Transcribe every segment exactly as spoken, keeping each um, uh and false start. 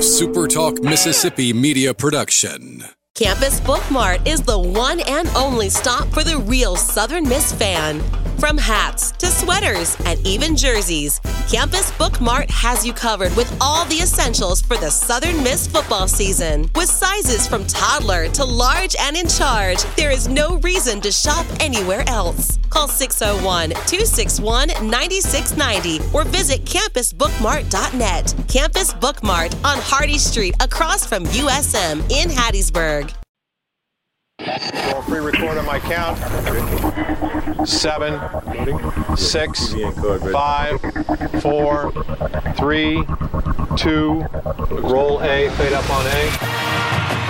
a SuperTalk Mississippi media production. Campus Book Mart is the one and only stop for the real Southern Miss fan. From hats to sweaters and even jerseys, Campus Book Mart has you covered with all the essentials for the Southern Miss football season. With sizes from toddler to large and in charge, there is no reason to shop anywhere else. Call six oh one, two six one, nine six nine oh or visit campus book mart dot net. Campus Book Mart on Hardy Street across from U S M in Hattiesburg. Roll free record on my count. Seven, six, five, four, three, two. Roll A, fade up on A.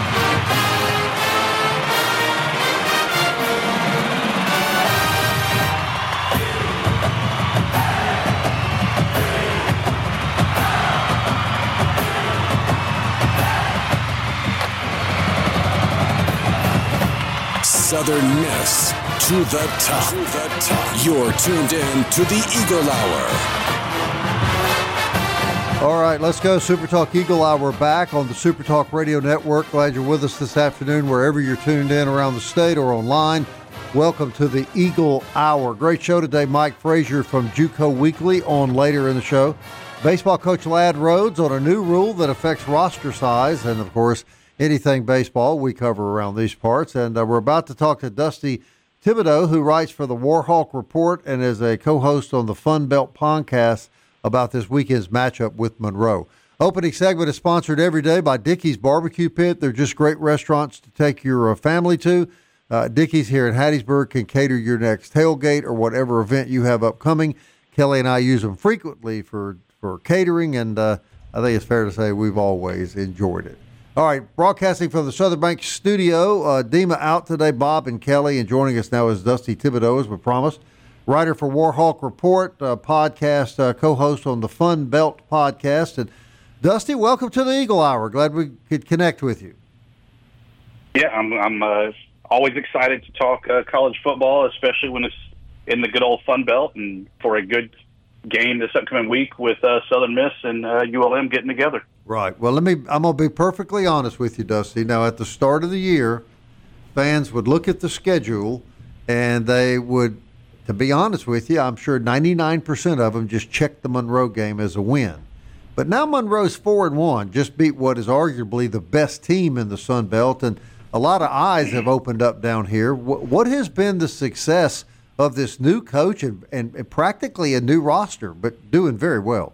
Southern Miss to the top. To the top. You're tuned in to the Eagle Hour. All right, let's go. Super Talk Eagle Hour back on the Super Talk Radio Network. Glad you're with us this afternoon, wherever you're tuned in around the state or online. Welcome to the Eagle Hour. Great show today. Mike Frazier from JUCO Weekly on later in the show. Baseball coach Ladd Rhodes on a new rule that affects roster size, and of course, anything baseball we cover around these parts. And uh, we're about to talk to Dusty Thibodeau, who writes for the Warhawk Report and is a co-host on the Fun Belt podcast about this weekend's matchup with Monroe. Opening segment is sponsored every day by Dickey's Barbecue Pit. They're just great restaurants to take your uh, family to. Uh, Dickey's here in Hattiesburg can cater your next tailgate or whatever event you have upcoming. Kelly and I use them frequently for, for catering, and uh, I think it's fair to say we've always enjoyed it. All right, broadcasting from the Southern Bank studio, uh, Dima out today, Bob and Kelly, and joining us now is Dusty Thibodeau, as we promised. Writer for Warhawk Report, uh, podcast, uh, co-host on the Fun Belt podcast. And Dusty, welcome to the Eagle Hour. Glad we could connect with you. Yeah, I'm, I'm uh, always excited to talk uh, college football, especially when it's in the good old Fun Belt, and for a good game this upcoming week with uh, Southern Miss and uh, U L M getting together. Right. Well, let me. I'm gonna be perfectly honest with you, Dusty. Now, at the start of the year, fans would look at the schedule, and they would, to be honest with you, I'm sure ninety-nine percent of them just checked the Monroe game as a win. But now Monroe's four and one, just beat what is arguably the best team in the Sun Belt, and a lot of eyes have opened up down here. What, what has been the success of this new coach and, and, and practically a new roster, but doing very well?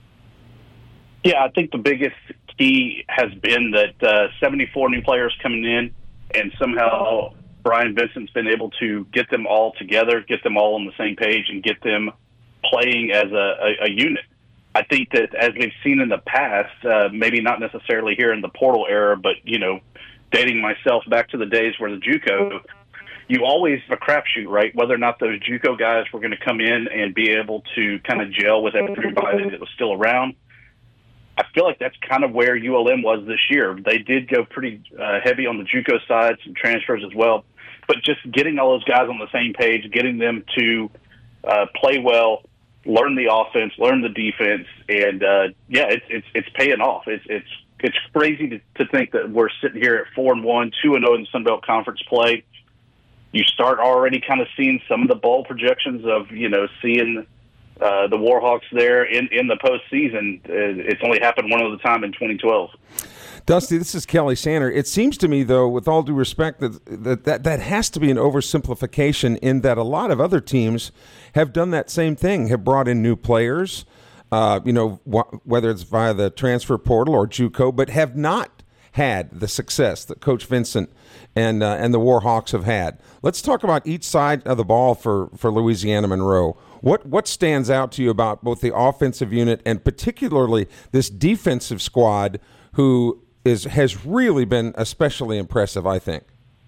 Yeah, I think the biggest key has been that uh, seventy-four new players coming in, and somehow Brian Vincent's been able to get them all together, get them all on the same page, and get them playing as a, a, a unit. I think that, as we've seen in the past, uh, maybe not necessarily here in the portal era, but, you know, dating myself back to the days where the JUCO, you always have a crapshoot, right? Whether or not those JUCO guys were going to come in and be able to kind of gel with everybody that was still around. I feel like that's kind of where U L M was this year. They did go pretty uh, heavy on the JUCO side, some transfers as well. But just getting all those guys on the same page, getting them to uh, play well, learn the offense, learn the defense, and uh, yeah, it's it's it's paying off. It's it's it's crazy to, to think that we're sitting here at four and one, two and zero in Sun Belt Conference play. You start already kind of seeing some of the bowl projections of, you know, seeing uh, the Warhawks there in, in the postseason. It's only happened one other time in twenty twelve. Dusty, this is Kelly Sander. It seems to me, though, with all due respect, that that, that that has to be an oversimplification in that a lot of other teams have done that same thing, have brought in new players, uh, you know, wh- whether it's via the transfer portal or JUCO, but have not had the success that Coach Vincent and uh, and the Warhawks have had. Let's talk about each side of the ball for, for Louisiana Monroe. What what stands out to you about both the offensive unit and particularly this defensive squad, who is has really been especially impressive, I think?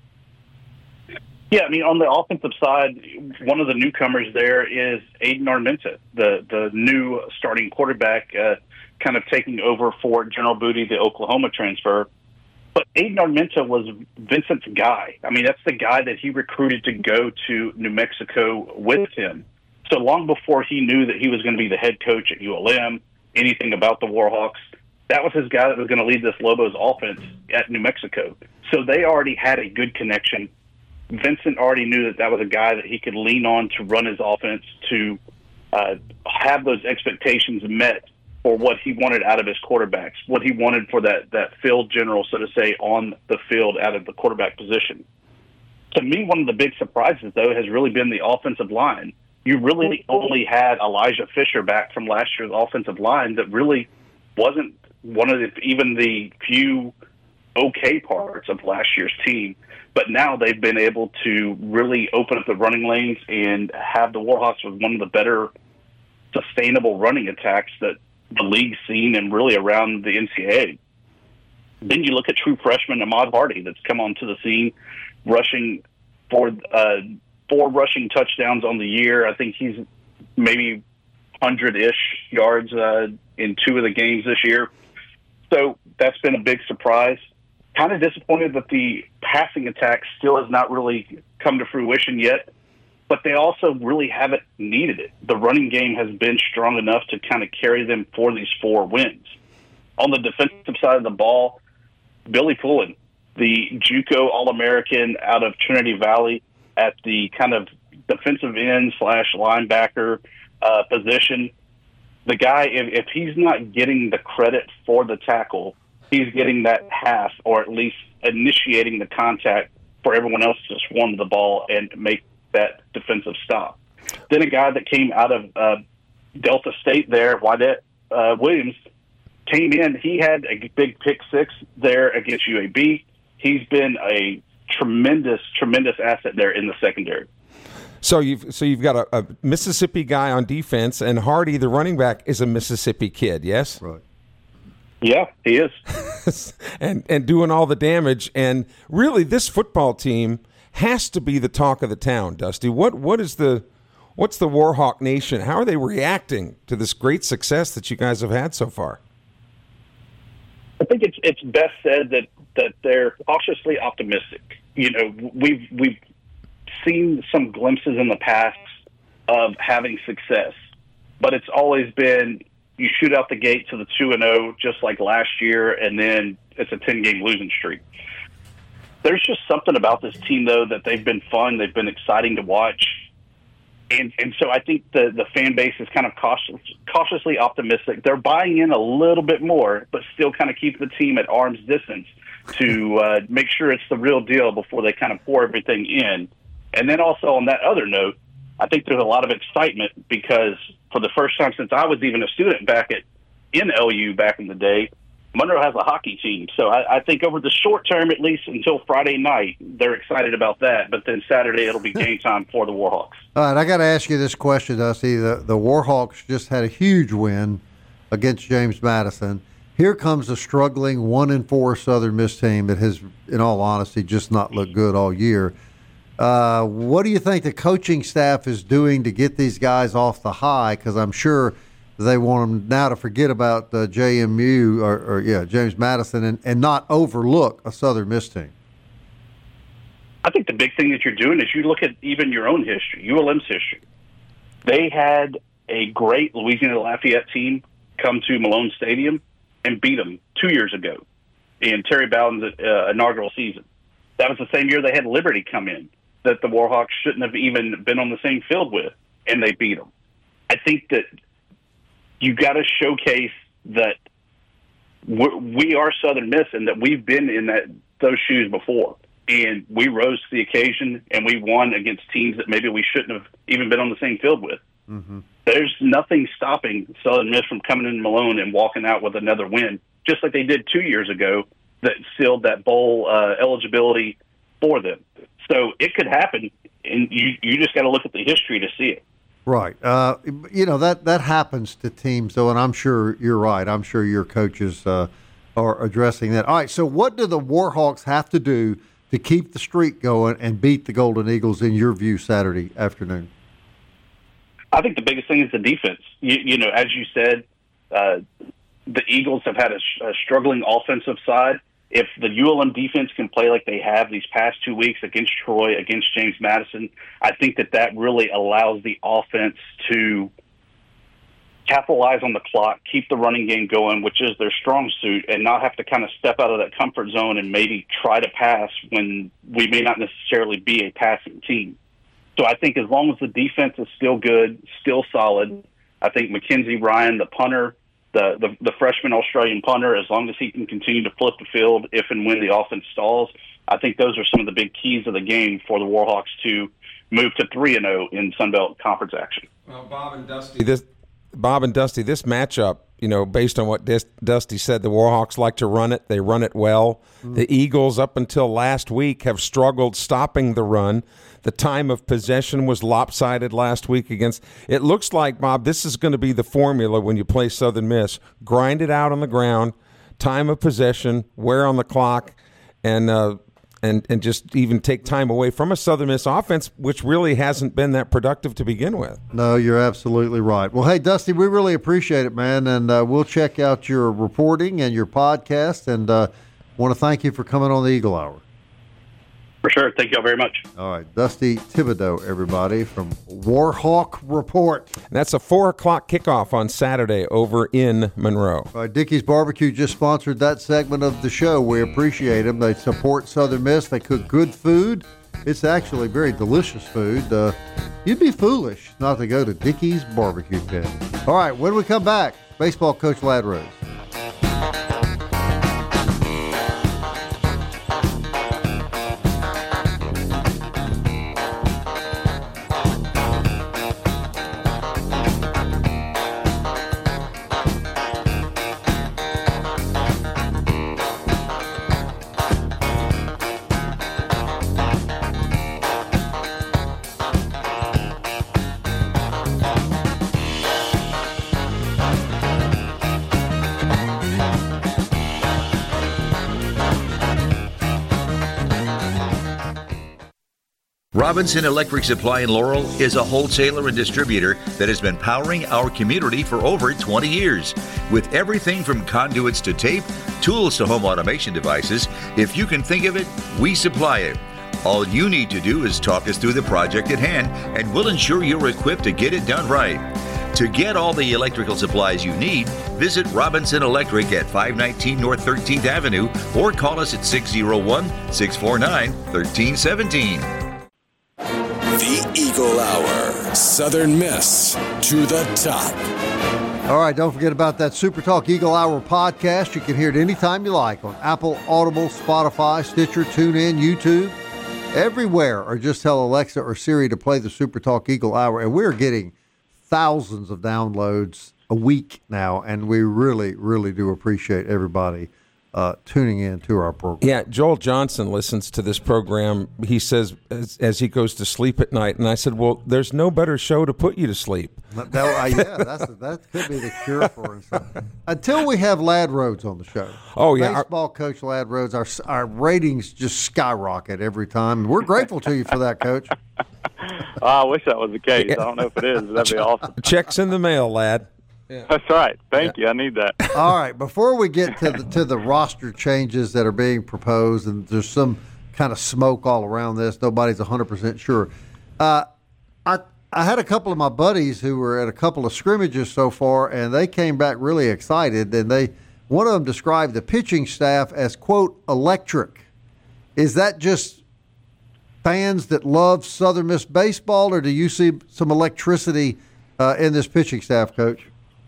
Yeah, I mean, on the offensive side, one of the newcomers there is Aiden Armenta, the, the new starting quarterback, uh, kind of taking over for General Booty, the Oklahoma transfer. But Aiden Armenta was Vincent's guy. I mean, that's the guy that he recruited to go to New Mexico with him. So long before he knew that he was going to be the head coach at U L M, anything about the Warhawks, That was his guy that was going to lead this Lobos offense at New Mexico. So they already had a good connection. Vincent already knew that that was a guy that he could lean on to run his offense, to uh, have those expectations met for what he wanted out of his quarterbacks, what he wanted for that, that field general, so to say, on the field out of the quarterback position. To me, one of the big surprises, though, has really been the offensive line. You really only had Elijah Fisher back from last year's offensive line that really wasn't one of the, even the few okay parts of last year's team. But now they've been able to really open up the running lanes and have the Warhawks with one of the better sustainable running attacks that the league's seen and really around the N C double A. Then you look at true freshman Ahmad Hardy that's come onto the scene, rushing for uh, four rushing touchdowns on the year. I think he's maybe one hundred-ish yards uh, in two of the games this year. So that's been a big surprise. Kind of disappointed that the passing attack still has not really come to fruition yet, but they also really haven't needed it. The running game has been strong enough to kind of carry them for these four wins. On the defensive side of the ball, Billy Pullen, the JUCO All-American out of Trinity Valley at the kind of defensive end slash linebacker uh, position. The guy, if, if he's not getting the credit for the tackle, he's getting that half, or at least initiating the contact for everyone else to swarm the ball and make that defensive stop. Then a guy that came out of uh, Delta State there, Wyatt uh, Williams, came in. He had a big pick six there against U A B. He's been a tremendous, tremendous asset there in the secondary. So you've so you've got a, a Mississippi guy on defense, and Hardy, the running back, is a Mississippi kid. Yes, right. Yeah, he is, and and doing all the damage. And really, this football team has to be the talk of the town. Dusty, what what is the what's the Warhawk Nation? How are they reacting to this great success that you guys have had so far? I think it's it's best said that, that they're cautiously optimistic. You know, we've we've seen some glimpses in the past of having success, but it's always been you shoot out the gate to the two and zero just like last year, and then it's a ten game losing streak. There's just something about this team, though, that they've been fun, they've been exciting to watch. And and so I think the, the fan base is kind of cautious, cautiously optimistic. They're buying in a little bit more, but still kind of keep the team at arm's distance to uh, make sure it's the real deal before they kind of pour everything in. And then also on that other note, I think there's a lot of excitement because for the first time since I was even a student back at in L U back in the day, Monroe has a hockey team. So I, I think over the short term, at least until Friday night, they're excited about that. But then Saturday, it'll be game time for the Warhawks. All right, I got to ask you this question, Dusty. The, the Warhawks just had a huge win against James Madison. Here comes a struggling one and four Southern Miss team that has, in all honesty, just not looked good all year. Uh, what do you think the coaching staff is doing to get these guys off the high? Because I'm sure they want them now to forget about uh, J M U or, or yeah James Madison and, and not overlook a Southern Miss team. I think the big thing that you're doing is you look at even your own history, U L M's history. They had a great Louisiana Lafayette team come to Malone Stadium and beat them two years ago in Terry Bowden's uh, inaugural season. That was the same year they had Liberty come in that the Warhawks shouldn't have even been on the same field with, and they beat them. I think that you got to showcase that we're, we are Southern Miss and that we've been in that those shoes before. And we rose to the occasion, and we won against teams that maybe we shouldn't have even been on the same field with. Mm-hmm. There's nothing stopping Southern Miss from coming in Malone and walking out with another win, just like they did two years ago that sealed that bowl uh, eligibility for them. So it could happen, and you, you just got to look at the history to see it. Right. Uh, you know, that, that happens to teams, though, and I'm sure you're right. I'm sure your coaches uh, are addressing that. All right, so what do the Warhawks have to do to keep the streak going and beat the Golden Eagles, in your view, Saturday afternoon? I think the biggest thing is the defense. You, you know, as you said, uh, the Eagles have had a, a struggling offensive side. If the U L M defense can play like they have these past two weeks against Troy, against James Madison, I think that that really allows the offense to capitalize on the clock, keep the running game going, which is their strong suit, and not have to kind of step out of that comfort zone and maybe try to pass when we may not necessarily be a passing team. So I think as long as the defense is still good, still solid, I think Mackenzie Ryan, the punter, the, the, the freshman Australian punter, as long as he can continue to flip the field if and when the offense stalls, I think those are some of the big keys of the game for the Warhawks to move to three and oh in Sun Belt Conference action. Well, Bob and Dusty, this Bob and Dusty, this matchup, you know, based on what Dusty said, the Warhawks like to run it. They run it well. Mm-hmm. The Eagles, up until last week, have struggled stopping the run. The time of possession was lopsided last week against – it looks like, Bob, this is going to be the formula when you play Southern Miss. Grind it out on the ground, time of possession, wear on the clock, and uh, and and just even take time away from a Southern Miss offense, which really hasn't been that productive to begin with. No, you're absolutely right. Well, hey, Dusty, we really appreciate it, man, and uh, we'll check out your reporting and your podcast, and uh, want to thank you for coming on the Eagle Hour. For sure. Thank you all very much. All right. Dusty Thibodeau, everybody, from Warhawk Report. And that's a four o'clock kickoff on Saturday over in Monroe. All right, Dickey's Barbecue just sponsored that segment of the show. We appreciate them. They support Southern Miss. They cook good food. It's actually very delicious food. Uh, you'd be foolish not to go to Dickey's Barbecue Pit. All right. When we come back, baseball coach Ladd Rose. Robinson Electric Supply in Laurel is a wholesaler and distributor that has been powering our community for over twenty years. With everything from conduits to tape, tools to home automation devices, if you can think of it, we supply it. All you need to do is talk us through the project at hand, and we'll ensure you're equipped to get it done right. To get all the electrical supplies you need, visit Robinson Electric at five nineteen North thirteenth Avenue or call us at six oh one, six four nine, one three one seven. The Eagle Hour. Southern Miss to the top. All right, don't forget about that Super Talk Eagle Hour podcast. You can hear it anytime you like on Apple, Audible, Spotify, Stitcher, TuneIn, YouTube, everywhere. Or just tell Alexa or Siri to play the Super Talk Eagle Hour. And we're getting thousands of downloads a week now, and we really, really do appreciate everybody Uh, tuning in to our program. Yeah, Joel Johnson listens to this program. He says as, as he goes to sleep at night, and I said, well, there's no better show to put you to sleep. That, uh, yeah, that's, that could be the cure for it. Until we have Ladd Rhodes on the show. Oh, yeah. Baseball our, coach Ladd Rhodes, our, our ratings just skyrocket every time. We're grateful to you for that, Coach. Oh, I wish that was the case. I don't know if it is. That'd be awesome. Checks in the mail, lad. Yeah. That's right. Thank yeah. you. I need that. All right. Before we get to the to the roster changes that are being proposed, and there's some kind of smoke all around this, nobody's one hundred percent sure. Uh, I I had a couple of my buddies who were at a couple of scrimmages so far, and they came back really excited. And they one of them described the pitching staff as, quote, electric. Is that just fans that love Southern Miss baseball, or do you see some electricity uh, in this pitching staff, Coach?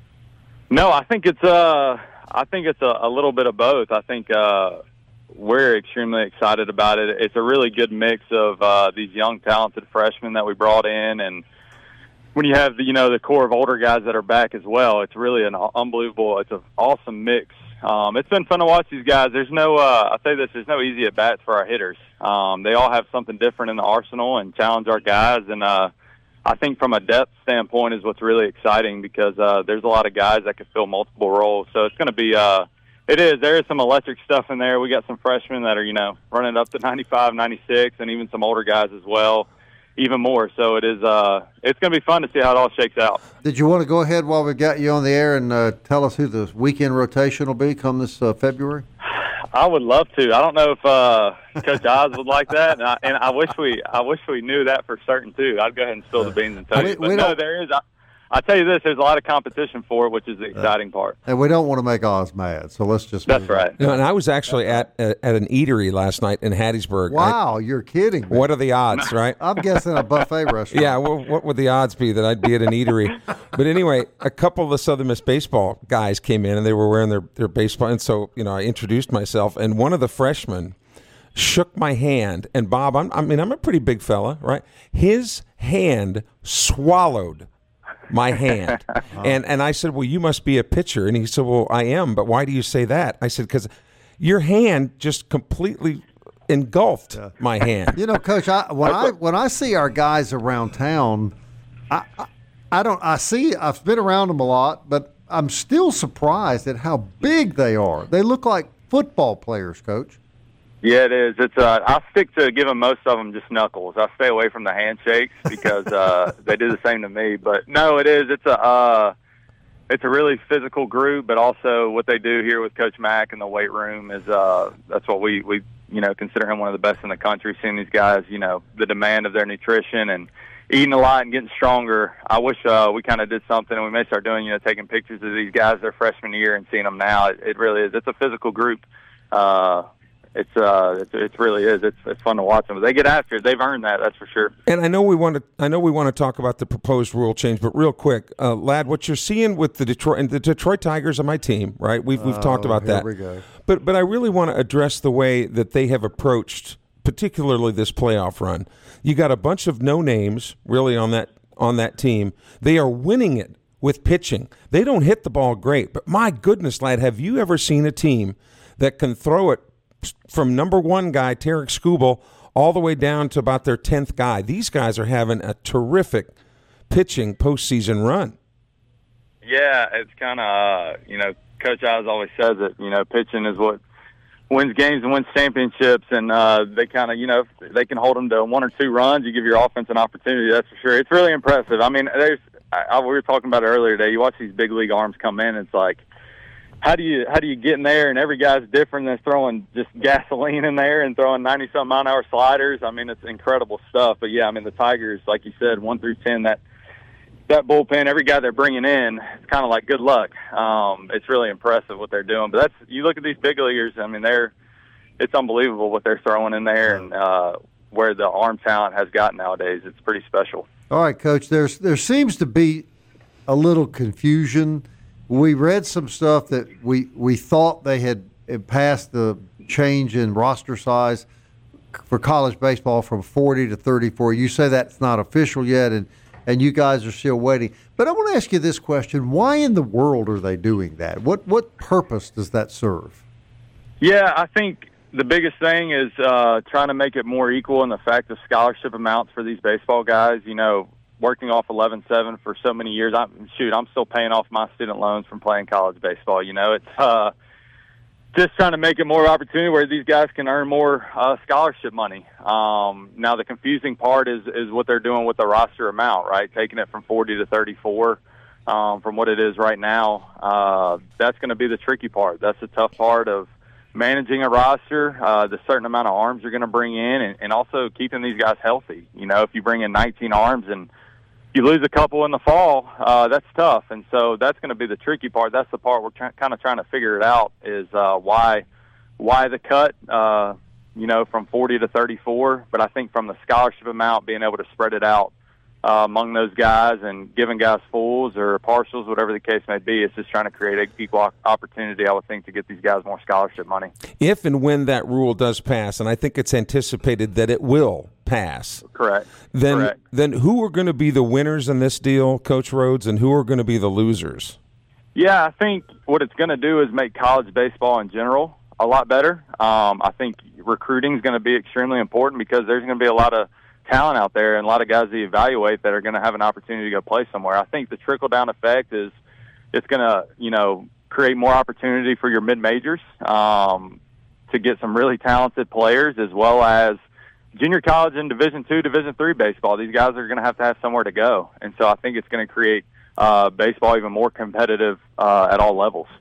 No, I think it's uh, I think it's a, a little bit of both. I think uh, we're extremely excited about it. It's a really good mix of uh, these young, talented freshmen that we brought in, and when you have the, you know the core of older guys that are back as well, it's really an unbelievable. It's an awesome mix. Um, it's been fun to watch these guys. There's no, uh, I say this, there's no easy at bats for our hitters. Um, they all have something different in the arsenal and challenge our guys, and uh, I think from a depth standpoint is what's really exciting because uh, there's a lot of guys that can fill multiple roles. So it's going to be, uh, it is, there is some electric stuff in there. We got some freshmen that are, you know, running up to ninety-five, ninety-six, and even some older guys as well, even more. So it is, uh, it's going to be fun to see how it all shakes out. Did you want to go ahead while we got you on the air and uh, tell us who the weekend rotation will be come this uh, February? I would love to. I don't know if uh, Coach Oz would like that, and I, and I wish we, I wish we knew that for certain too. I'd go ahead and spill the beans and tell we, you. But no, there is. I, I tell you this, there's a lot of competition for it, which is the exciting part. And we don't want to make Oz mad, so let's just. That's right. No, and I was actually at at an eatery last night in Hattiesburg. Wow, I, you're kidding me. What are the odds, right? I'm guessing a buffet restaurant. Yeah, well, what would the odds be that I'd be at an eatery? But anyway, a couple of the Southern Miss baseball guys came in, and they were wearing their, their baseball. And so, you know, I introduced myself, and one of the freshmen shook my hand. And Bob, I'm, I mean, I'm a pretty big fella, right? His hand swallowed my hand. and and I said, well, you must be a pitcher. And he said, well, I am, but why do you say that? I said, because your hand just completely engulfed yeah. my hand. You know, Coach, I, when I when I see our guys around town, I, I I don't I see I've been around them a lot, but I'm still surprised at how big they are. They look like football players, Coach. Yeah, it is. It's uh, I stick to giving most of them just knuckles. I stay away from the handshakes because uh, they do the same to me. But no, it is. It's a uh, it's a really physical group, but also what they do here with Coach Mack in the weight room is uh, that's what we we you know consider him one of the best in the country. Seeing these guys, you know, the demand of their nutrition and eating a lot and getting stronger. I wish uh, we kind of did something, and we may start doing, you know, taking pictures of these guys their freshman year and seeing them now. It, it really is. It's a physical group. Uh, It's uh, it, it really is. It's it's fun to watch them. But they get after it. They've earned that. That's for sure. And I know we want to. I know we want to talk about the proposed rule change, but real quick, uh, Lad, what you're seeing with the Detroit and the Detroit Tigers are my team, right? We've we've oh, talked about here that. We go. But but I really want to address the way that they have approached, particularly this playoff run. You got a bunch of no names really on that on that team. They are winning it with pitching. They don't hit the ball great, but my goodness, Lad, have you ever seen a team that can throw it from number one guy, Tarek Skubal, all the way down to about their tenth guy? These guys are having a terrific pitching postseason run. Yeah, it's kind of, uh, you know, Coach Oz always says it, you know, pitching is what wins games and wins championships, and uh, they kind of, you know, they can hold them to one or two runs. You give your offense an opportunity, that's for sure. It's really impressive. I mean, there's, I, I, we were talking about it earlier today. You watch these big league arms come in, it's like, How do you how do you get in there? And every guy's different. They're throwing just gasoline in there and throwing ninety something mile an hour sliders. I mean, it's incredible stuff. But yeah, I mean the Tigers, like you said, one through ten, that that bullpen, every guy they're bringing in, it's kind of like good luck. Um, it's really impressive what they're doing. But that's you look at these big leaguers. I mean, they're it's unbelievable what they're throwing in there and uh, where the arm talent has gotten nowadays. It's pretty special. All right, Coach. There's there seems to be a little confusion. We read some stuff that we, we thought they had passed the change in roster size for college baseball from forty to thirty-four. You say that's not official yet, and, and you guys are still waiting. But I want to ask you this question. Why in the world are they doing that? What what purpose does that serve? Yeah, I think the biggest thing is uh, trying to make it more equal in the fact of scholarship amounts for these baseball guys. You know, working off eleven seven for so many years, I'm shoot, I'm still paying off my student loans from playing college baseball. You know, it's uh, just trying to make it more opportunity where these guys can earn more uh, scholarship money. Um, now, the confusing part is is what they're doing with the roster amount, right? Taking it from forty to thirty-four um, from what it is right now. Uh, that's going to be the tricky part. That's the tough part of managing a roster, uh, the certain amount of arms you're going to bring in, and, and also keeping these guys healthy. You know, if you bring in nineteen arms and you lose a couple in the fall, uh, that's tough. And so that's going to be the tricky part. That's the part we're try- kind of trying to figure it out is uh, why why the cut, uh, you know, from forty to thirty-four. But I think from the scholarship amount, being able to spread it out uh, among those guys and giving guys fulls or partials, whatever the case may be, it's just trying to create an equal opportunity, I would think, to get these guys more scholarship money. If and when that rule does pass, and I think it's anticipated that it will pass. Correct. Then, Correct. then who are going to be the winners in this deal, Coach Rhodes, and who are going to be the losers? Yeah, I think what it's going to do is make college baseball in general a lot better. Um, I think recruiting is going to be extremely important because there's going to be a lot of talent out there and a lot of guys to evaluate that are going to have an opportunity to go play somewhere. I think the trickle-down effect is it's going to, you know, create more opportunity for your mid-majors um, to get some really talented players as well as junior college and Division two, Division three baseball. These guys are going to have to have somewhere to go. And so I think it's going to create uh, baseball even more competitive uh, at all levels.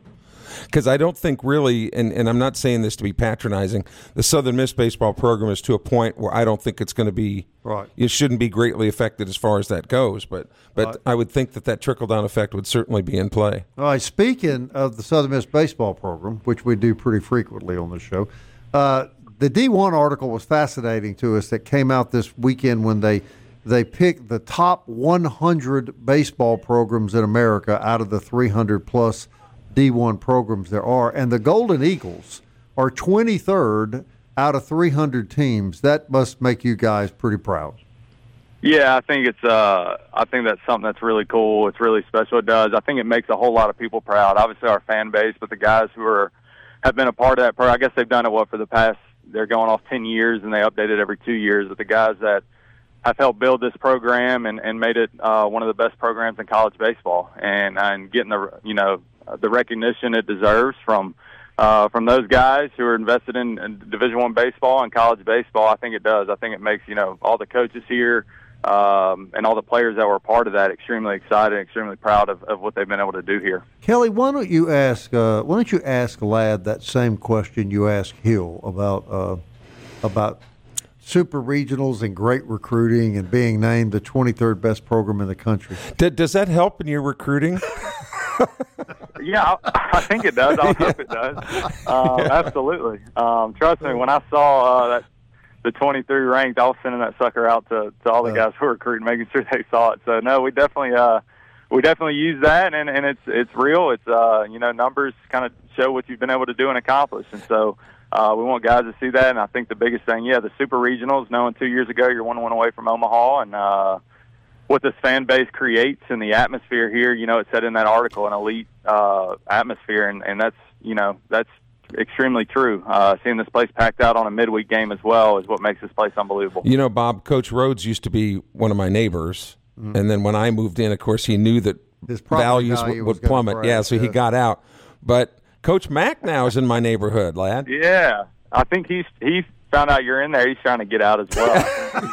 Because I don't think really, and, and I'm not saying this to be patronizing, the Southern Miss baseball program is to a point where I don't think it's going to be, right. it shouldn't be greatly affected as far as that goes. But but right. I would think that that trickle-down effect would certainly be in play. All right, speaking of the Southern Miss baseball program, which we do pretty frequently on this show, uh, the D one article was fascinating to us that came out this weekend when they they picked the top one hundred baseball programs in America out of the three hundred plus D one programs there are, and the Golden Eagles are twenty-third out of three hundred teams. That must make you guys pretty proud. Yeah, I think it's. Uh, I think that's something that's really cool. It's really special. It does. I think it makes a whole lot of people proud. Obviously, our fan base, but the guys who are have been a part of that. Pro, I guess they've done it what for the past. They're going off ten years, and they update it every two years. But the guys that have helped build this program and, and made it uh, one of the best programs in college baseball, and and getting the you know the recognition it deserves from. Uh, from those guys who are invested in, in Division One baseball and college baseball, I think it does. I think it makes you know all the coaches here um, and all the players that were a part of that extremely excited, extremely proud of, of what they've been able to do here. Kelly, why don't you ask? Uh, why don't you ask Ladd that same question you asked Hill about uh, about super regionals and great recruiting and being named the twenty-third best program in the country? D- does that help in your recruiting? Yeah, I, I think it does. I hope it does. Uh, yeah. Absolutely. Um, trust me, when I saw uh, that the twenty-three ranked, I was sending that sucker out to, to all the guys who were recruiting, making sure they saw it. So no, we definitely uh, we definitely use that, and, and it's it's real. It's uh, you know numbers kind of show what you've been able to do and accomplish, and so uh, we want guys to see that. And I think the biggest thing, yeah, the super regionals. Knowing two years ago you're one win away from Omaha, and uh, what this fan base creates and the atmosphere here, you know, it said in that article, an elite uh, atmosphere, and, and that's, you know, that's extremely true. Uh, seeing this place packed out on a midweek game as well is what makes this place unbelievable. You know, Bob, Coach Rhodes used to be one of my neighbors, mm-hmm. and then when I moved in, of course, he knew that his values value would, would plummet. Crash, yeah, so yes. he got out. But Coach Mack now is in my neighborhood, Ladd. Yeah, I think he's he's found out you're in there. He's trying to get out as well.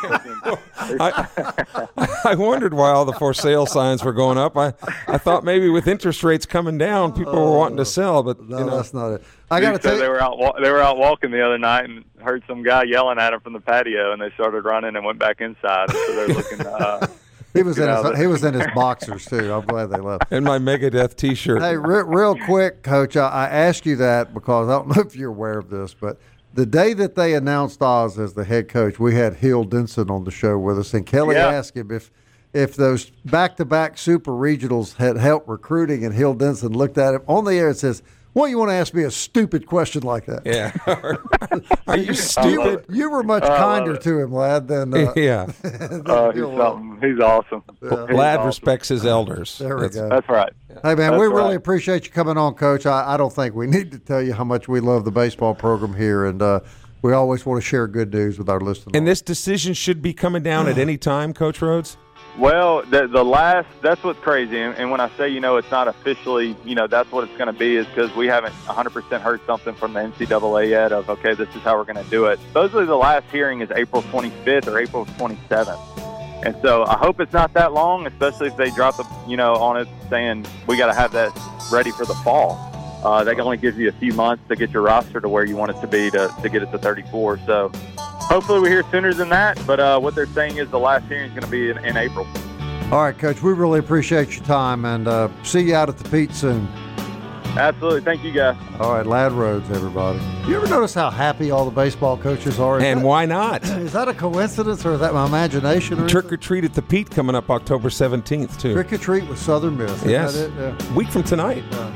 I, I wondered why all the for sale signs were going up. I, I thought maybe with interest rates coming down, people uh, were wanting to sell, but no, you know. That's not it. I got to tell you, they were out. They were out walking the other night and heard some guy yelling at them from the patio, and they started running and went back inside. And so they're looking. Uh, he was in his, he was in his boxers too. I'm glad they left. And my Megadeth T-shirt. Hey, re- real quick, Coach, I, I ask you that because I don't know if you're aware of this, but. The day that they announced Oz as the head coach, we had Hill Denson on the show with us, and Kelly yeah. asked him if if those back-to-back super regionals had helped recruiting, and Hill Denson looked at him on the air and says, "Well, you want to ask me a stupid question like that?" Yeah. Are you stupid? You were much uh, kinder to him, Ladd, than uh, yeah. than uh, he's, something. he's awesome. Yeah. He's Ladd awesome. respects his elders. There we That's, go. That's right. Hey, man, That's we really right. appreciate you coming on, Coach. I, I don't think we need to tell you how much we love the baseball program here, and uh, we always want to share good news with our listeners. And this decision should be coming down at any time, Coach Rhodes? Well, the, the last, that's what's crazy. And, and when I say, you know, it's not officially, you know, that's what it's going to be is because we haven't one hundred percent heard something from the N C double A yet of, okay, this is how we're going to do it. Supposedly the last hearing is April twenty-fifth or April twenty-seventh. And so I hope it's not that long, especially if they drop, the, you know, on it saying we got to have that ready for the fall. Uh, that only gives you a few months to get your roster to where you want it to be to, to get it to thirty-four. So hopefully we hear sooner than that. But uh, what they're saying is the last hearing is going to be in, in April. All right, Coach, we really appreciate your time, and uh, see you out at the Pete soon. Absolutely. Thank you, guys. All right, Ladd Rhodes, everybody. You ever notice how happy all the baseball coaches are? Is and that, why not? Is that a coincidence, or is that my imagination? Or Trick or Treat at the Pete coming up October seventeenth, too. Trick or Treat with Southern Miss. Isn't yes. that it? Yeah. Week from tonight. Yeah.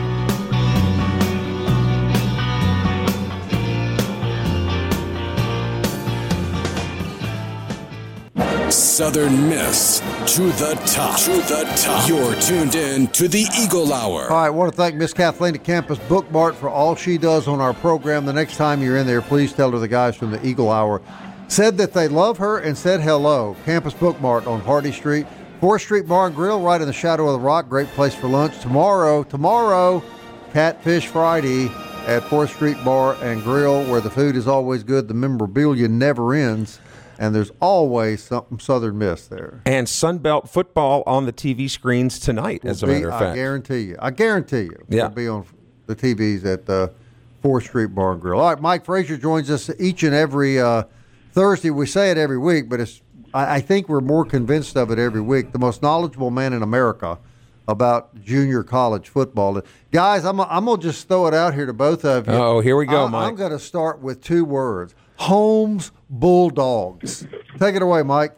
Southern Miss to the top. To the top. You're tuned in to the Eagle Hour. All right, I want to thank Miss Kathleen at Campus Bookmart for all she does on our program. The next time you're in there, please tell her the guys from the Eagle Hour said that they love her and said hello. Campus Bookmart on Hardy Street. fourth Street Bar and Grill right in the shadow of the rock. Great place for lunch. Tomorrow, tomorrow, Catfish Friday at fourth Street Bar and Grill, where the food is always good. The memorabilia never ends. And there's always something Southern Miss there. And Sunbelt football on the T V screens tonight, as a Be, matter of fact. I guarantee you. I guarantee you. Yeah. It'll be on the T V's at the fourth Street Bar and Grill. All right, Mike Frazier joins us each and every uh, Thursday. We say it every week, but it's I, I think we're more convinced of it every week. The most knowledgeable man in America about junior college football. Guys, I'm, I'm going to just throw it out here to both of you. Oh, here we go, I, Mike. I'm going to start with two words. Holmes Bulldogs. Take it away, Mike.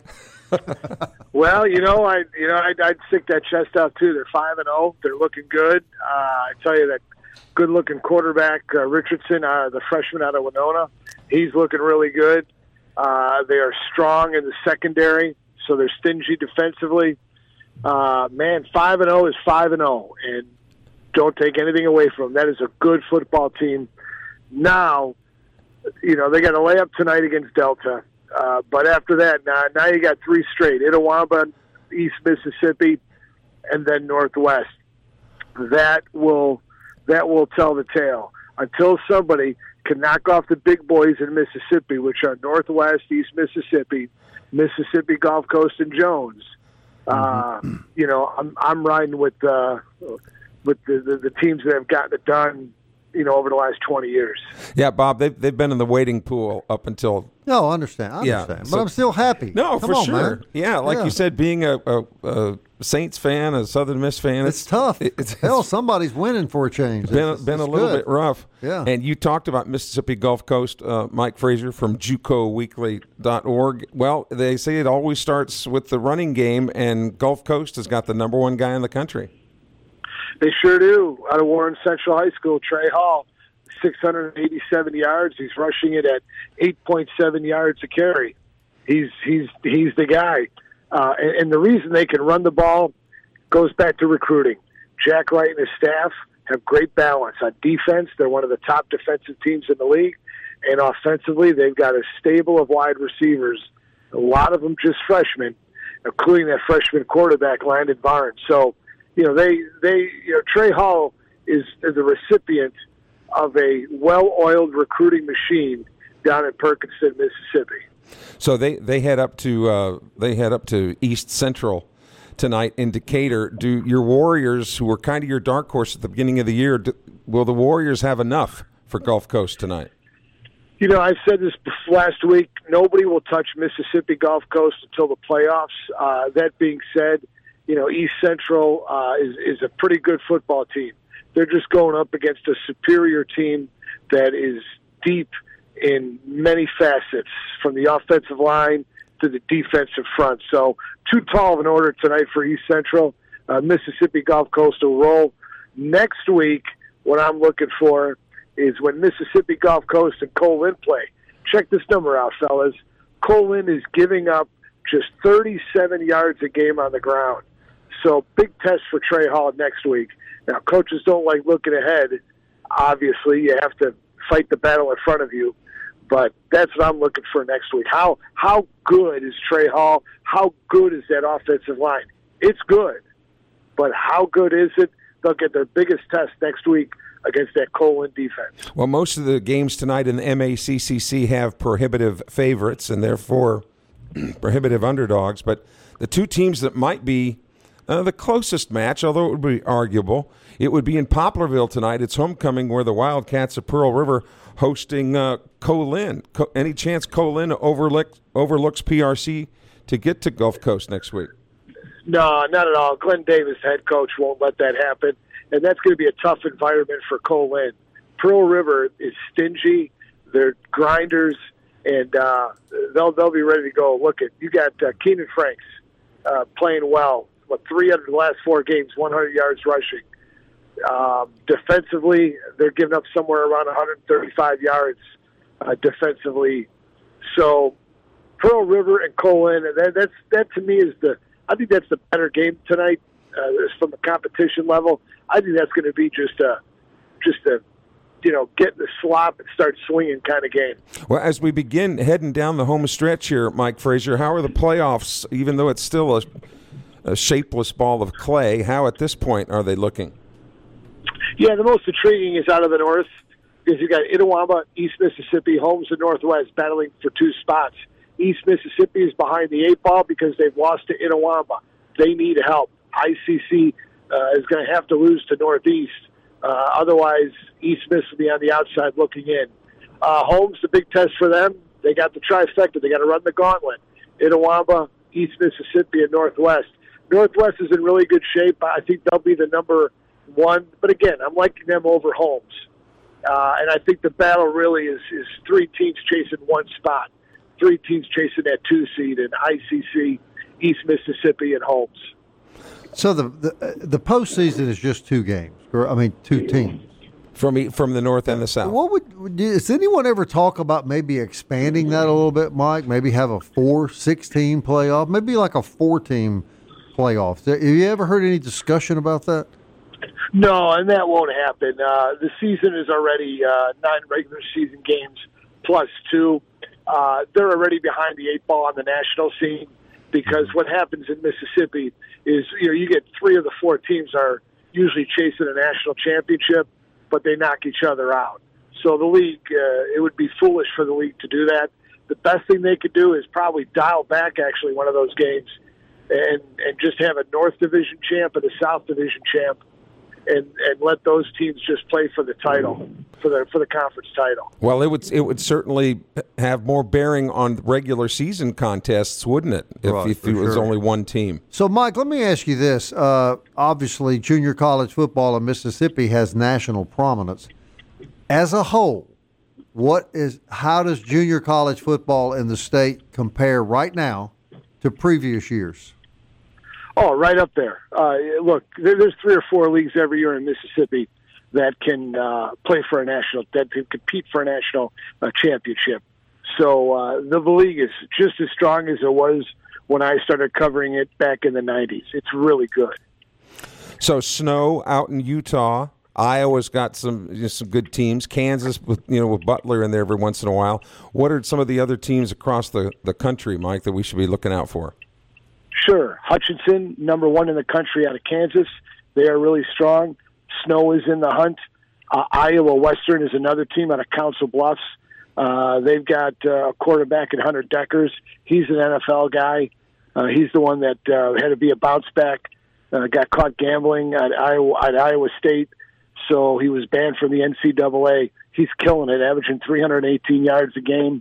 Well, you know, I you know I'd, I'd stick that chest out too. They're five and zero. They're looking good. Uh, I tell you that good-looking quarterback uh, Richardson, uh, the freshman out of Winona, he's looking really good. Uh, they are strong in the secondary, so they're stingy defensively. Uh, man, five and zero is five and zero, and don't take anything away from them. That is a good football team. Now, you know they got a layup tonight against Delta, uh, but after that, now now you got three straight: Itawamba, East Mississippi, and then Northwest. That will that will tell the tale until somebody can knock off the big boys in Mississippi, which are Northwest, East Mississippi, Mississippi Gulf Coast, and Jones. Uh, you know, I'm I'm riding with uh, with the, the the teams that have gotten it done, you know, over the last twenty years. Yeah, Bob, they've they've been in the waiting pool up until. No, I understand. I understand, yeah, but so, I'm still happy. No, Come for on, sure. man. Yeah, like Yeah. you said, being a, a, a Saints fan, a Southern Miss fan, It's, it's, tough. it- it's Hell, somebody's winning for a change. been It's- been a it's little good. bit rough. Yeah. And you talked about Mississippi Gulf Coast, uh, Mike Frazier from JUCO Weekly dot org. Well, they say it always starts with the running game, and Gulf Coast has got the number one guy in the country. They sure do. Out of Warren Central High School, Trey Hall, six hundred eighty-seven yards. He's rushing it at eight point seven yards a carry. He's he's he's the guy. Uh, and, and the reason they can run the ball goes back to recruiting. Jack Wright and his staff have great balance. On defense, they're one of the top defensive teams in the league. And offensively, they've got a stable of wide receivers, a lot of them just freshmen, including that freshman quarterback, Landon Barnes. So, you know, they, they you know, Trey Hall is, is the recipient of a well-oiled recruiting machine down in Perkinston, Mississippi. So they, they head up to uh, they head up to East Central tonight in Decatur. Do your Warriors, who were kind of your dark horse at the beginning of the year, do, will the Warriors have enough for Gulf Coast tonight? You know, I said this last week. Nobody will touch Mississippi Gulf Coast until the playoffs. Uh, that being said, you know, East Central uh, is is a pretty good football team. They're just going up against a superior team that is deep in many facets, from the offensive line to the defensive front. So too tall of an order tonight for East Central. Uh, Mississippi Gulf Coast will roll. Next week, what I'm looking for is when Mississippi Gulf Coast and Colin play. Check this number out, fellas. Colin is giving up just thirty-seven yards a game on the ground. So big test for Trey Hall next week. Now, coaches don't like looking ahead. Obviously, you have to fight the battle in front of you. But that's what I'm looking for next week. How how good is Trey Hall? How good is that offensive line? It's good. But how good is it? They'll get their biggest test next week against that Colin defense. Well, most of the games tonight in the M A C C C have prohibitive favorites and therefore prohibitive underdogs. But the two teams that might be uh, the closest match, although it would be arguable, it would be in Poplarville tonight. It's homecoming where the Wildcats of Pearl River hosting uh, Colin. Co- any chance Colin overlook, overlooks P R C to get to Gulf Coast next week? No, not at all. Glenn Davis, head coach, won't let that happen. And that's going to be a tough environment for Colin. Pearl River is stingy. They're grinders, and uh, they'll they'll be ready to go. Look at you got uh, Keenan Franks uh, playing well. What three out of the last four games, one hundred yards rushing. Um, defensively, they're giving up somewhere around one hundred thirty-five yards uh, defensively. So Pearl River and Colin, that, that's that to me is the. I think that's the better game tonight uh, from a competition level. I think that's going to be just a, just a, you know, get in the slop and start swinging kind of game. Well, as we begin heading down the home stretch here, Mike Frazier, how are the playoffs, even though it's still a, a shapeless ball of clay, how at this point are they looking? Yeah, the most intriguing is out of the north because you got Itawamba, East Mississippi, Holmes, and Northwest battling for two spots. East Mississippi is behind the eight ball because they've lost to Itawamba. They need help. I C C uh, is going to have to lose to Northeast Uh, otherwise, East Miss will be on the outside looking in. Uh, Holmes, the big test for them. They got the trifecta. They got to run the gauntlet. Itawamba, East Mississippi, and Northwest. Northwest is in really good shape. I think they'll be the number one. But again, I'm liking them over Holmes. Uh, and I think the battle really is, is three teams chasing one spot. Three teams chasing that two seed in I C C, East Mississippi, and Holmes. So the the, the postseason is just two games. Or, I mean, two teams. From from the north and the south. What would does anyone ever talk about maybe expanding that a little bit, Mike? Maybe have a four, six-team playoff, maybe like a four-team playoff. Have you ever heard any discussion about that? No, and that won't happen. Uh, the season is already uh, nine regular season games plus two. Uh, they're already behind the eight ball on the national scene because what happens in Mississippi is you know you get three of the four teams are usually chasing a national championship, but they knock each other out. So the league, uh, it would be foolish for the league to do that. The best thing they could do is probably dial back actually one of those games and, and just have a North Division champ and a South Division champ and, and let those teams just play for the title, for the for the conference title. Well, it would it would certainly have more bearing on regular season contests, wouldn't it, if, Right, if it was sure. only one team? So, Mike, let me ask you this. Uh, obviously, junior college football in Mississippi has national prominence. As a whole, what is how does junior college football in the state compare right now to previous years? Oh, right up there. Uh, look, there, there's three or four leagues every year in Mississippi that can uh, play for a national, that can compete for a national uh, championship. So uh, the league is just as strong as it was when I started covering it back in the nineties. It's really good. So Snow out in Utah. Iowa's got some you know, some good teams. Kansas, with you know, with Butler in there every once in a while. What are some of the other teams across the, the country, Mike, that we should be looking out for? Sure. Hutchinson, number one in the country out of Kansas. They are really strong. Snow is in the hunt. Uh, Iowa Western is another team out of Council Bluffs. Uh, they've got uh, a quarterback in Hunter Deckers. He's an N F L guy. Uh, he's the one that uh, had to be a bounce back, uh, got caught gambling at Iowa, at Iowa State, so he was banned from the N C double A. He's killing it, averaging three hundred eighteen yards a game.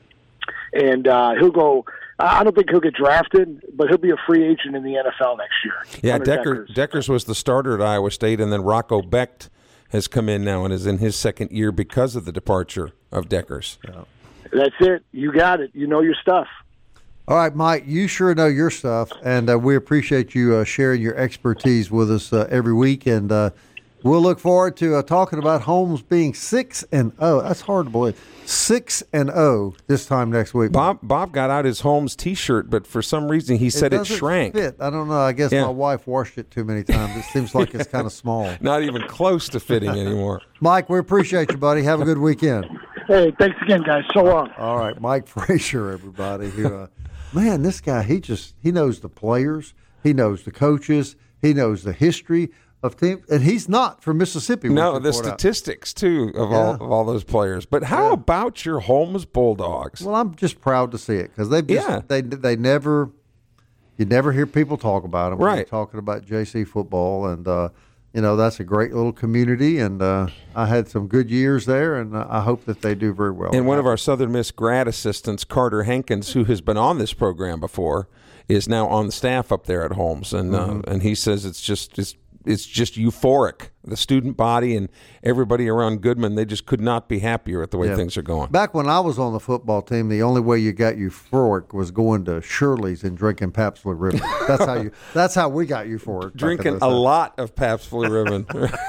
And uh, he'll go – I don't think he'll get drafted, but he'll be a free agent in the N F L next year. Yeah, Hunter Decker, Deckers. Deckers was the starter at Iowa State, and then Rocco Becht has come in now and is in his second year because of the departure of Deckers. Yeah. That's it. You got it. You know your stuff. All right, Mike, you sure know your stuff, and uh, we appreciate you uh, sharing your expertise with us uh, every week, and uh, we'll look forward to uh, talking about Holmes being six and oh. That's hard to believe. Six and oh this time next week. Bob Bob got out his Holmes T-shirt, but for some reason he said it, doesn't shrank. Fit. I don't know. I guess Yeah. my wife washed it too many times. It seems like it's kind of small. Not even close to fitting anymore. Mike, we appreciate you, buddy. Have a good weekend. Hey, thanks again, guys. So long. All right, Mike Frazier, everybody. Who, uh, man, this guy, he just he knows the players, he knows the coaches, he knows the history of teams, and he's not from Mississippi. No, which the we point out. statistics too of Yeah. all of all those players. But how Yeah. about your Holmes Bulldogs? Well, I'm just proud to see it because they just Yeah. they they never you never hear people talk about them. Right. Talking about J C football, and uh, you know that's a great little community, and uh, I had some good years there, and uh, I hope that they do very well. And one of our Southern Miss grad assistants, Carter Hankins, who has been on this program before, is now on the staff up there at Holmes, and Mm-hmm. uh, and he says it's just it's it's just euphoric. The student body and everybody around Goodman, they just could not be happier at the way Yeah. things are going. Back when I was on the football team, the only way you got euphoric was going to Shirley's and drinking Pabst Blue Ribbon. That's how you. That's how we got euphoric. back in Drinking those a days. lot of Pabst Blue Ribbon.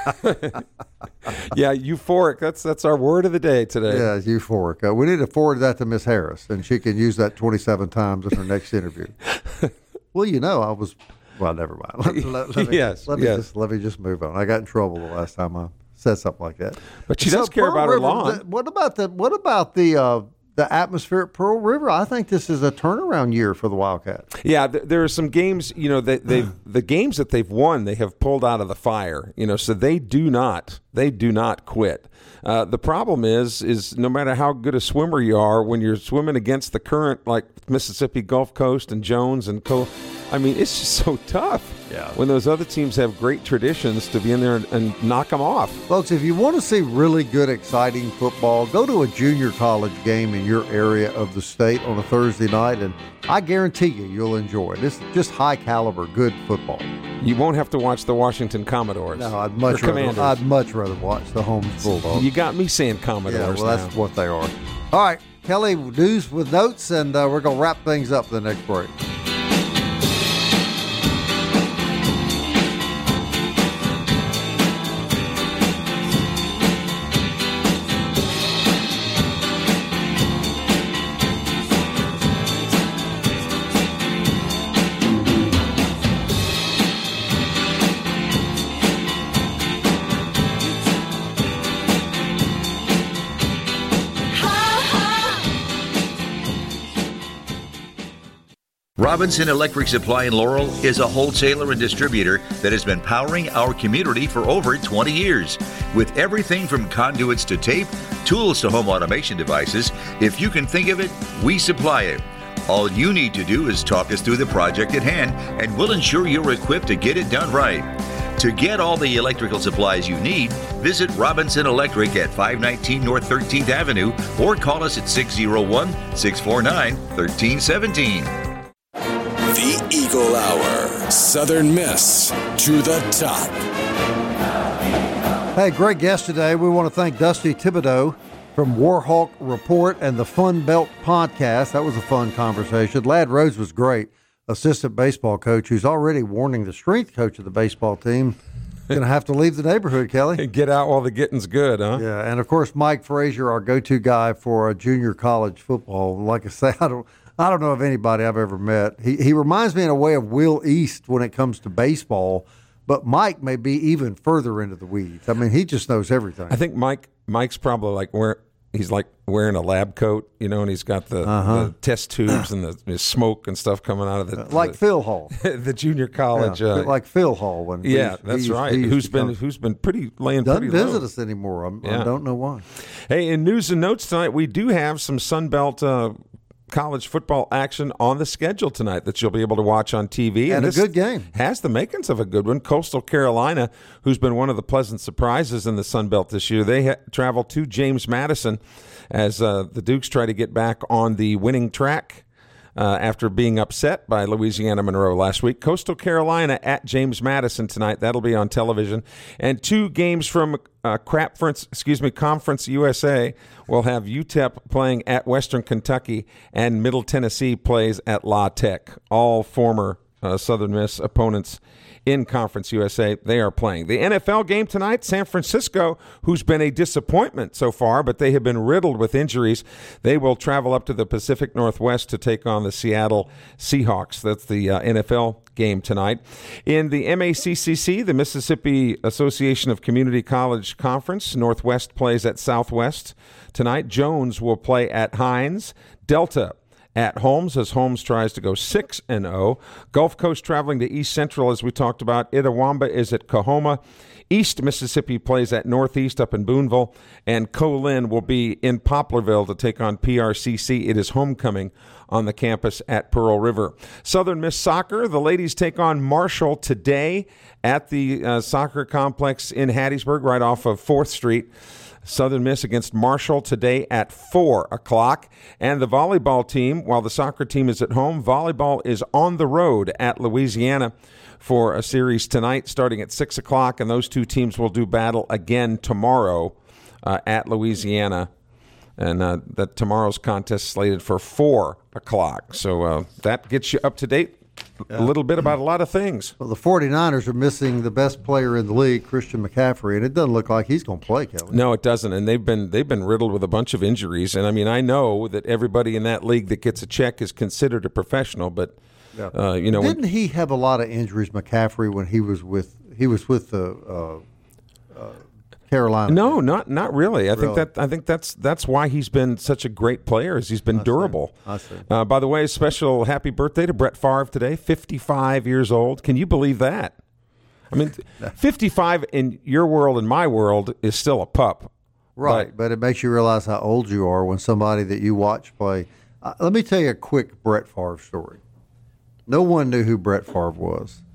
Yeah, euphoric. That's that's our word of the day today. Yeah, it's euphoric. Uh, we need to forward that to Miss Harris, and she can use that twenty-seven times in her next interview. Well, you know, I was. Well, never mind. Let, let- let me, Yes, let me yes. just let me just move on. I got in trouble the last time I said something like that. But she does care Pearl about her River, lawn. the- what about the what about the uh, the atmosphere at Pearl River? I think this is a turnaround year for the Wildcats. Yeah, th- there are some games, you know, that they've the games that they've won, they have pulled out of the fire, you know, so they do not they do not quit. Uh, the problem is is no matter how good a swimmer you are, when you're swimming against the current, like Mississippi Gulf Coast and Jones and Co. I mean, it's just so tough. Yeah. When those other teams have great traditions to be in there and, and knock them off. Folks, if you want to see really good, exciting football, go to a junior college game in your area of the state on a Thursday night, and I guarantee you, you'll enjoy it. It's just high-caliber, good football. You won't have to watch the Washington Commodores. No, I'd much rather, I'd much rather watch the home Bulldogs. You got me saying Commodores. Yeah, well, that's now. what they are. All right, Kelly, news with notes, and uh, we're going to wrap things up the next break. Robinson Electric Supply in Laurel is a wholesaler and distributor that has been powering our community for over twenty years. With everything from conduits to tape, tools to home automation devices, if you can think of it, we supply it. All you need to do is talk us through the project at hand, and we'll ensure you're equipped to get it done right. To get all the electrical supplies you need, visit Robinson Electric at five nineteen North thirteenth Avenue or call us at six oh one, six four nine, one three one seven. The Eagle Hour. Southern Miss to the top. Hey, great guest today. We want to thank Dusty Thibodeau from Warhawk Report and the Fun Belt Podcast. That was a fun conversation. Ladd Rhodes was great. Assistant baseball coach who's already warning the strength coach of the baseball team going to have to leave the neighborhood, Kelly. Get out while the getting's good, huh? Yeah, and of course, Mike Frazier, our go-to guy for uh, junior college football. Like I say, I don't I don't know of anybody I've ever met. He he reminds me in a way of Will East when it comes to baseball, but Mike may be even further into the weeds. I mean, he just knows everything. I think Mike Mike's probably like where he's like wearing a lab coat, you know, and he's got the, uh-huh. the test tubes and the, the smoke and stuff coming out of the like the, Phil Hall, the junior college, yeah, uh, like Phil Hall. When yeah, he, that's he, right. he Who's been come, who's been pretty laying doesn't pretty visit low. us anymore. I'm, yeah. I don't know why. Hey, in news and notes tonight, we do have some Sun Belt Uh, college football action on the schedule tonight that you'll be able to watch on T V. And, and a good game. Has the makings of a good one. Coastal Carolina, who's been one of the pleasant surprises in the Sun Belt this year, they ha- travel to James Madison as uh, the Dukes try to get back on the winning track uh, after being upset by Louisiana Monroe last week. Coastal Carolina at James Madison tonight. That'll be on television. And two games from uh, Crapference, excuse me, Conference U S A will have U T E P playing at Western Kentucky, and Middle Tennessee plays at La Tech. All former uh, Southern Miss opponents in Conference U S A, they are playing. The N F L game tonight, San Francisco, who's been a disappointment so far, but they have been riddled with injuries. They will travel up to the Pacific Northwest to take on the Seattle Seahawks. That's the uh, N F L game tonight. In the M A C C C, the Mississippi Association of Community College Conference, Northwest plays at Southwest tonight. Jones will play at Hines. Delta at Holmes as Holmes tries to go six and oh. Gulf Coast traveling to East Central, as we talked about. Itawamba is at Coahoma. East Mississippi plays at Northeast up in Boonville. And Colin will be in Poplarville to take on P R C C. It is homecoming on the campus at Pearl River. Southern Miss Soccer, the ladies take on Marshall today at the uh, soccer complex in Hattiesburg, right off of fourth Street. Southern Miss against Marshall today at four o'clock. And the volleyball team, while the soccer team is at home, volleyball is on the road at Louisiana for a series tonight starting at six o'clock. And those two teams will do battle again tomorrow uh, at Louisiana. And uh, that tomorrow's contest slated for four o'clock. So uh, that gets you up to date. Yeah. A little bit about a lot of things. Well, the 49ers are missing the best player in the league, Christian McCaffrey, and it doesn't look like he's going to play, Kelly. No, it doesn't, and they've been they've been riddled with a bunch of injuries. And I mean, I know that everybody in that league that gets a check is considered a professional, but yeah. uh, you know, didn't when, he have a lot of injuries, McCaffrey, when he was with he was with the uh, uh, Carolina? No, not not really. I really? think that I think that's that's why he's been such a great player. Is he's been I durable. See. I see. Uh, by the way, special happy birthday to Brett Favre today, fifty-five years old. Can you believe that? I mean, fifty-five in your world and my world is still a pup. Right, but, but it makes you realize how old you are when somebody that you watch play. Uh, let me tell you a quick Brett Favre story. No one knew who Brett Favre was.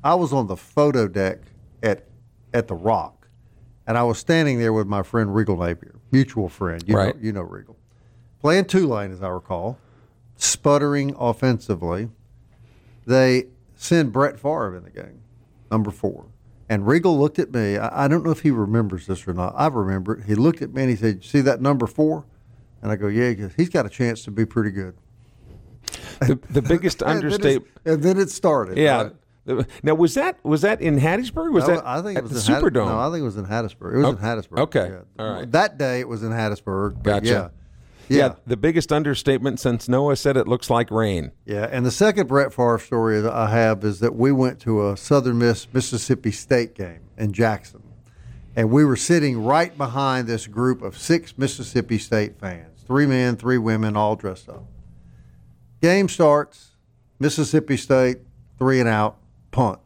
I was on the photo deck at at the Rock, and I was standing there with my friend Regal Napier, mutual friend. You right. know, you know Regal. Playing Tulane, as I recall, sputtering offensively. They send Brett Favre in the game, number four. And Regal looked at me. I, I don't know if he remembers this or not. I remember it. He looked at me and he said, "See that number four?" And I go, "Yeah." He goes, "He's got a chance to be pretty good." The, the biggest and understatement. Then and then it started. Yeah. Right? Now, was that was that in Hattiesburg? Was I, that I think at it was the in Superdome? Hattis- no, I think it was in Hattiesburg. It was oh, in Hattiesburg. Okay. Yeah. All right. That day it was in Hattiesburg. but Gotcha. Yeah. Yeah. Yeah. The biggest understatement since Noah said it looks like rain. Yeah. And the second Brett Favre story that I have is that we went to a Southern Miss Mississippi State game in Jackson. And we were sitting right behind this group of six Mississippi State fans, three men, three women, all dressed up. Game starts, Mississippi State, three and out, punt.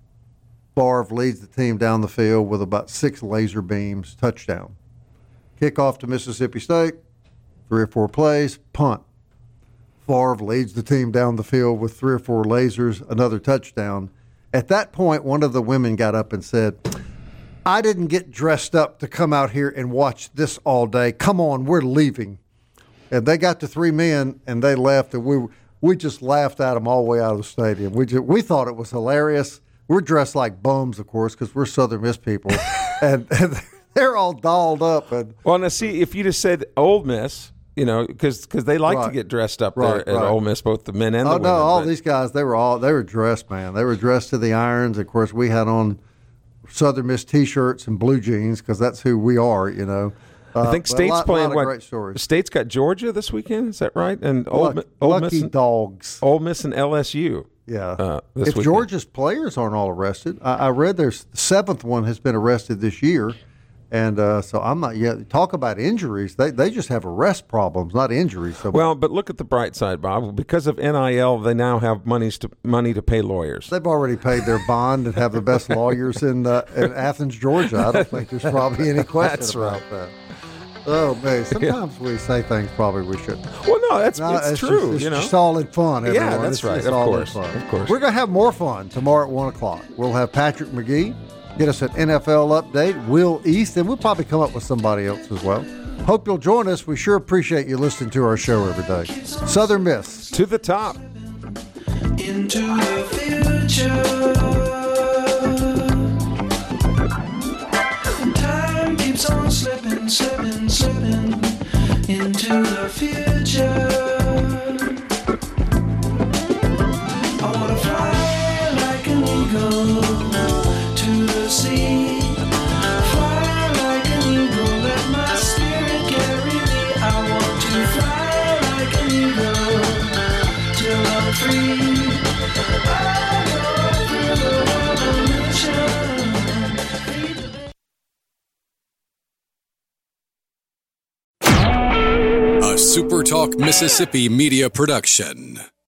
Favre leads the team down the field with about six laser beams, touchdown. Kickoff to Mississippi State, three or four plays, punt. Favre leads the team down the field with three or four lasers, another touchdown. At that point, one of the women got up and said, "I didn't get dressed up to come out here and watch this all day. Come on, we're leaving." And they got to three men, and they left, and we we just laughed at them all the way out of the stadium. We just, we thought it was hilarious. We're dressed like bums, of course, because we're Southern Miss people, and, and they're all dolled up. And well, now see, if you just said Ole Miss, you know, because they like Right. to get dressed up Right, there at right. Ole Miss, both the men and oh the no, women. all but- these guys, they were all they were dressed, man. They were dressed to the irons. Of course, we had on Southern Miss T-shirts and blue jeans because that's who we are, you know. Uh, I think but a State's lot, playing lot of what? great stories. State's got Georgia this weekend. Is that right? And Ole, Luck, Mi- Ole lucky Miss, and, dogs. Ole Miss and L S U. Yeah. Uh, this if weekend. Georgia's players aren't all arrested, I, I read there's the seventh one has been arrested this year, and uh, so I'm not yet. Talk about injuries. They they just have arrest problems, not injuries. So Well, but look at the bright side, Bob. Because of N I L, they now have monies to money to pay lawyers. they've already paid their bond and have the best lawyers in uh, in Athens, Georgia. I don't think there's probably any question That's about right. that. Oh man, sometimes we say things probably we shouldn't. Well, no, that's No, it's, it's true. Just, it's you know, just all in fun. Yeah, Everyone. that's It's right. just Of all in course. fun. Of course. We're gonna have more fun tomorrow at one o'clock. We'll have Patrick McGee get us an N F L update. Will East, and we'll probably come up with somebody else as well. Hope you'll join us. We sure appreciate you listening to our show every day. Southern Miss to the top. Into the future. Time keeps on slipping, slipping, slipping into the future. I wanna fly like an eagle to the sea. Fly like an eagle, let my spirit carry me. I want to fly like an eagle till I'm free. I go through the revolution. A SuperTalk Mississippi media production.